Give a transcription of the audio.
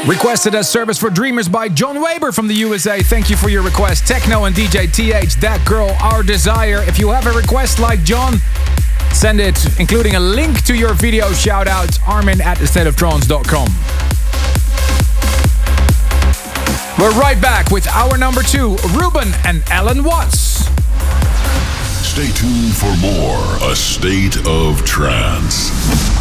Requested as Service for Dreamers by John Weber from the USA. Thank you for your request. Techno and DJ TH, That Girl, Our Desire. If you have a request like John, send it, including a link to your video shout-out, armin@astateoftrance.com. We're right back with hour number 2, Ruben and Alan Watts. Stay tuned for more A State of Trance.